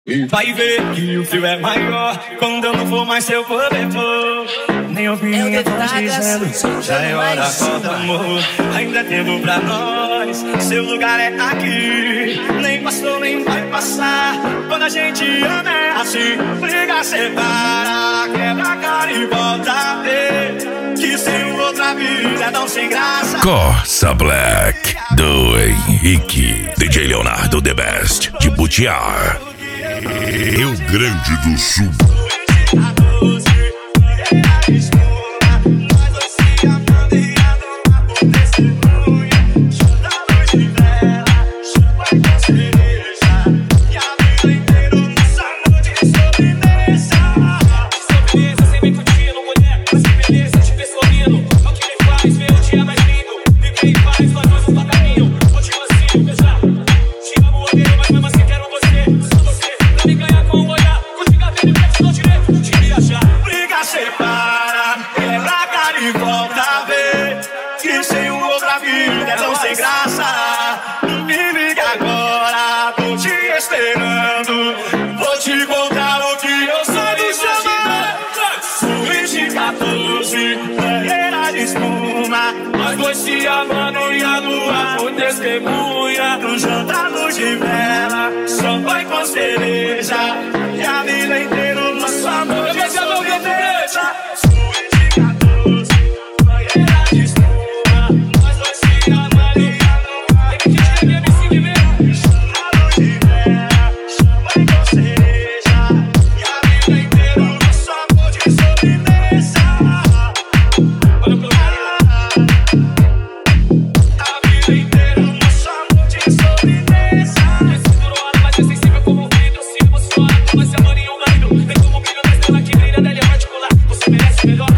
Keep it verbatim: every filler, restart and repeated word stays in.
Vai ver que o frio é maior quando eu não for mais seu cobertor. Nem opinião tô dizendo, já é hora, volta amor. Ainda é tempo pra nós, seu lugar é aqui. Nem passou, nem vai passar. Quando a gente ama é assim. Briga, separa, quebra a cara e volta a ver que sem outra vida é tão sem graça. Corsa Black do Henrique, D J Leonardo The Best de Butiá, Rio Grande do Sul. Se amando e a lua por testemunha do jantar luz de vela, só vai com cereja e a vida inteira nosso amor de sobremesa. Melhor